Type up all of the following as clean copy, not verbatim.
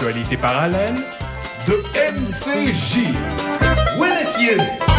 L'actualité parallèle de MCJ. Oui, messieurs!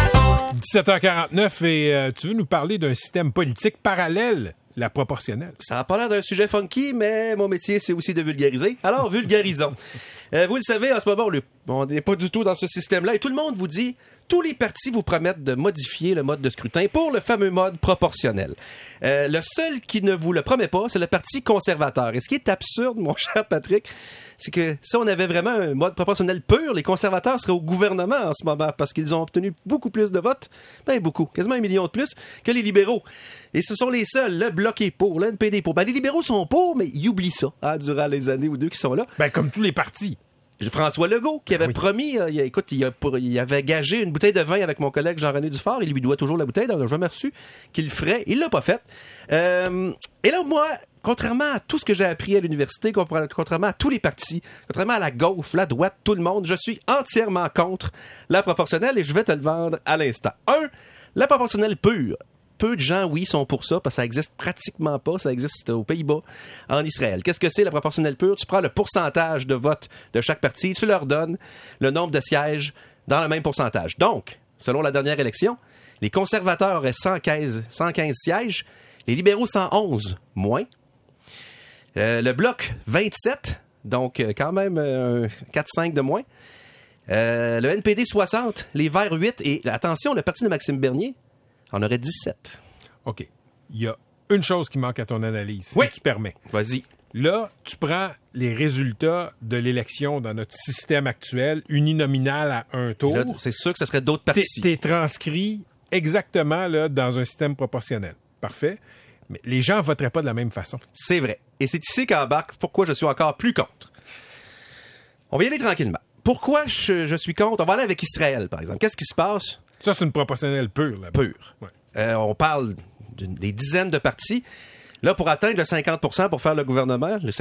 17h49 et tu veux nous parler d'un système politique parallèle, la proportionnelle. Ça a pas l'air d'un sujet funky, mais mon métier, c'est aussi de vulgariser. Alors, vulgarisons. Vous le savez, en ce moment, on n'est pas du tout dans ce système-là et tout le monde vous dit... Tous les partis vous promettent de modifier le mode de scrutin pour le fameux mode proportionnel. Le seul qui ne vous le promet pas, c'est le Parti conservateur. Et ce qui est absurde, mon cher Patrick, c'est que si on avait vraiment un mode proportionnel pur, les conservateurs seraient au gouvernement en ce moment parce qu'ils ont obtenu beaucoup plus de votes, beaucoup, quasiment 1 million de plus, que les libéraux. Et ce sont les seuls. Le Bloc est pour, le NPD est pour. Les libéraux sont pour, mais ils oublient ça durant les années ou deux qui sont là. Comme tous les partis. François Legault, qui avait promis, il avait gagé une bouteille de vin avec mon collègue Jean-René Dufort, il lui doit toujours la bouteille, il n'a jamais reçu, qu'il le ferait, il l'a pas fait. Et là, moi, contrairement à tout ce que j'ai appris à l'université, contrairement à tous les partis, contrairement à la gauche, la droite, tout le monde, je suis entièrement contre la proportionnelle et je vais te le vendre à l'instant. La proportionnelle pure. Peu de gens, oui, sont pour ça, parce que ça existe pratiquement pas. Ça existe aux Pays-Bas, en Israël. Qu'est-ce que c'est, la proportionnelle pure? Tu prends le pourcentage de vote de chaque parti, tu leur donnes le nombre de sièges dans le même pourcentage. Donc, selon la dernière élection, les conservateurs auraient 115 sièges, les libéraux 111, moins. Le Bloc, 27, donc quand même 4-5 de moins. Le NPD, 60, les Verts, 8, et attention, le parti de Maxime Bernier, on aurait 17. OK. Il y a une chose qui manque à ton analyse, si tu permets. Vas-y. Là, tu prends les résultats de l'élection dans notre système actuel, uninominal à un tour. Là, c'est sûr que ce serait d'autres partis. T'es transcrit exactement là, dans un système proportionnel. Parfait. Mais les gens ne voteraient pas de la même façon. C'est vrai. Et c'est ici qu'embarque pourquoi je suis encore plus contre. On va y aller tranquillement. Pourquoi je suis contre? On va aller avec Israël, par exemple. Qu'est-ce qui se passe? Ça, c'est une proportionnelle pure. Là-bas. Pure. Ouais. On parle des dizaines de partis. Là, pour atteindre le 50% pour faire le gouvernement, le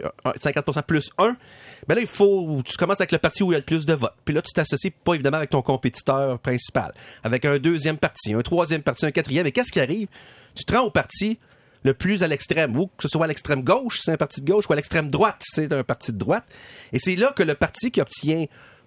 50% plus 1, là, il faut... Tu commences avec le parti où il y a le plus de votes. Puis là, tu t'associes pas évidemment avec ton compétiteur principal. Avec un deuxième parti, un troisième parti, un quatrième. Et qu'est-ce qui arrive? Tu te rends au parti le plus à l'extrême, ou que ce soit à l'extrême gauche, c'est un parti de gauche, ou à l'extrême droite, c'est un parti de droite. Et c'est là que le parti qui obtient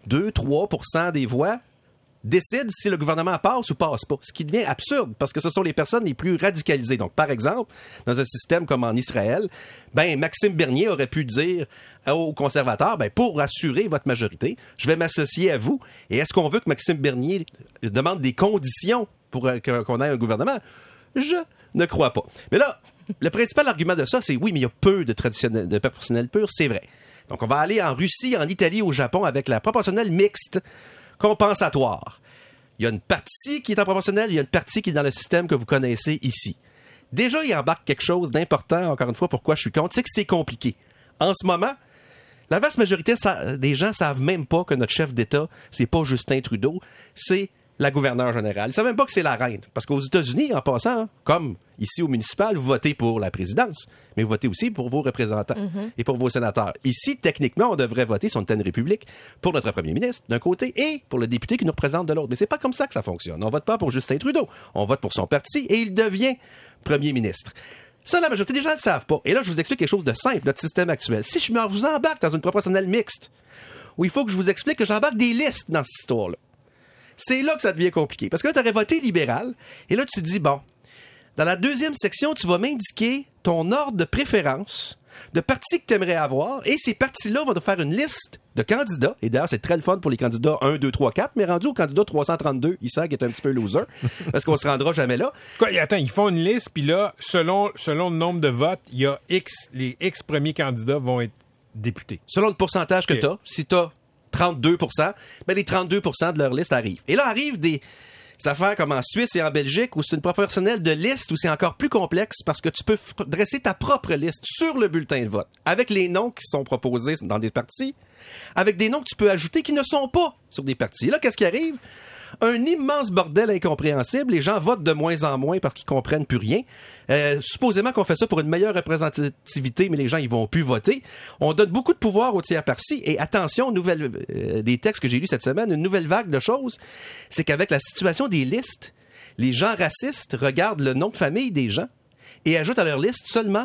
2-3% des voix décide si le gouvernement passe ou passe pas. Ce qui devient absurde, parce que ce sont les personnes les plus radicalisées. Donc, par exemple, dans un système comme en Israël, Maxime Bernier aurait pu dire aux conservateurs, pour assurer votre majorité, je vais m'associer à vous. Et est-ce qu'on veut que Maxime Bernier demande des conditions pour qu'on ait un gouvernement? Je ne crois pas. Mais là, le principal argument de ça, c'est oui, mais il y a peu de proportionnelle pure, c'est vrai. Donc, on va aller en Russie, en Italie, au Japon avec la proportionnelle mixte compensatoire. Il y a une partie qui est en proportionnelle, il y a une partie qui est dans le système que vous connaissez ici. Déjà, il embarque quelque chose d'important, encore une fois, pourquoi je suis contre, c'est que c'est compliqué. En ce moment, la vaste majorité des gens savent même pas que notre chef d'État, c'est pas Justin Trudeau, c'est la gouverneure générale. Ils savent même pas que c'est la reine. Parce qu'aux États-Unis, en passant, comme ici au municipal, vous votez pour la présidence, mais vous votez aussi pour vos représentants et pour vos sénateurs. Ici, techniquement, on devrait voter, si on était une république, pour notre premier ministre d'un côté et pour le député qui nous représente de l'autre. Mais c'est pas comme ça que ça fonctionne. On vote pas pour Justin Trudeau. On vote pour son parti et il devient premier ministre. Ça, la majorité des gens ne le savent pas. Et là, je vous explique quelque chose de simple, notre système actuel. Si je vous embarque dans une proportionnelle mixte, où il faut que je vous explique que j'embarque des listes dans cette histoire-là, c'est là que ça devient compliqué. Parce que là, tu aurais voté libéral, et là, tu te dis, dans la deuxième section, tu vas m'indiquer ton ordre de préférence de partis que tu aimerais avoir, et ces partis-là vont te faire une liste de candidats, et d'ailleurs, c'est très le fun pour les candidats 1, 2, 3, 4, mais rendu au candidat 332, il sent qu'il est un petit peu loser, parce qu'on se rendra jamais là. Quoi, attends, ils font une liste, puis là, selon le nombre de votes, il y a les X premiers candidats vont être députés. Selon le pourcentage que tu as, si tu as 32%, les 32% de leur liste arrivent. Et là, arrivent des affaires comme en Suisse et en Belgique, où c'est une proportionnelle de liste, où c'est encore plus complexe, parce que tu peux dresser ta propre liste sur le bulletin de vote, avec les noms qui sont proposés dans des partis, avec des noms que tu peux ajouter qui ne sont pas sur des partis. Et là, qu'est-ce qui arrive? Un immense bordel incompréhensible. Les gens votent de moins en moins parce qu'ils comprennent plus rien. Supposément qu'on fait ça pour une meilleure représentativité, mais les gens, ils vont plus voter. On donne beaucoup de pouvoir aux tiers partis. Et attention, des textes que j'ai lus cette semaine, une nouvelle vague de choses, c'est qu'avec la situation des listes, les gens racistes regardent le nom de famille des gens et ajoutent à leur liste seulement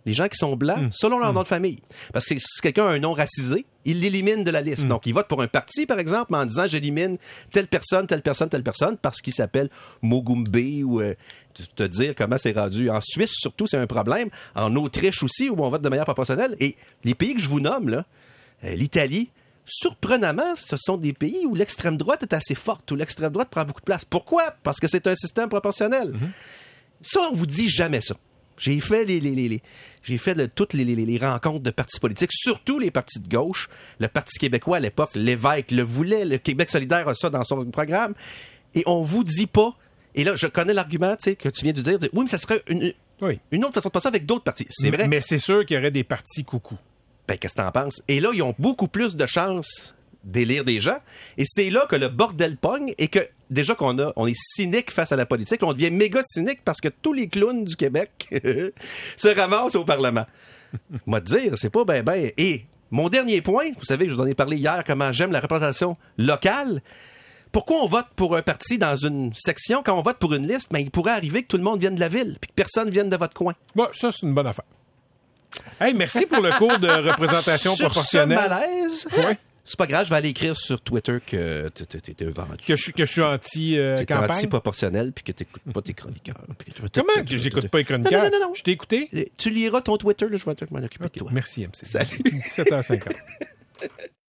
les gens qui sont blancs, selon leur nom de famille. Parce que si quelqu'un a un nom racisé, il l'élimine de la liste. Donc, il vote pour un parti, par exemple, en disant « j'élimine telle personne, parce qu'il s'appelle Mogumbe » ou te dire comment c'est rendu. En Suisse, surtout, c'est un problème. En Autriche aussi, où on vote de manière proportionnelle. Et les pays que je vous nomme, là, l'Italie, surprenamment, ce sont des pays où l'extrême droite est assez forte, où l'extrême droite prend beaucoup de place. Pourquoi? Parce que c'est un système proportionnel. Ça, on vous dit jamais ça. J'ai fait toutes les rencontres de partis politiques, surtout les partis de gauche. Le Parti québécois, à l'époque, Lévesque le voulait, le Québec solidaire a ça dans son programme. Et on vous dit pas, et là, je connais l'argument que tu viens de dire, oui, mais ça serait une autre façon de passer avec d'autres partis. C'est vrai. Mais c'est sûr qu'il y aurait des partis coucou. Ben, qu'est-ce que t'en penses? Et là, ils ont beaucoup plus de chances d'élire des gens. Et c'est là que le bordel pogne et que déjà on est cynique face à la politique. Là, on devient méga cynique parce que tous les clowns du Québec se ramassent au Parlement. Moi, te dire, c'est pas ben. Et mon dernier point, vous savez, je vous en ai parlé hier, comment j'aime la représentation locale. Pourquoi on vote pour un parti dans une section quand on vote pour une liste? Ben, il pourrait arriver que tout le monde vienne de la ville puis que personne vienne de votre coin. Bon, ça, c'est une bonne affaire. Hey, merci pour le cours de représentation proportionnelle. Sur ce malaise... Ouais. C'est pas grave, je vais aller écrire sur Twitter que t'es vendu. Que je suis anti-campagne. Que t'es anti-proportionnel puis que t'écoutes pas tes chroniqueurs. Comment que j'écoute pas les chroniqueurs? Non. Je t'ai écouté? Tu liras ton Twitter, là, je vais m'en occuper de toi. Merci, MC. Salut. 17h50.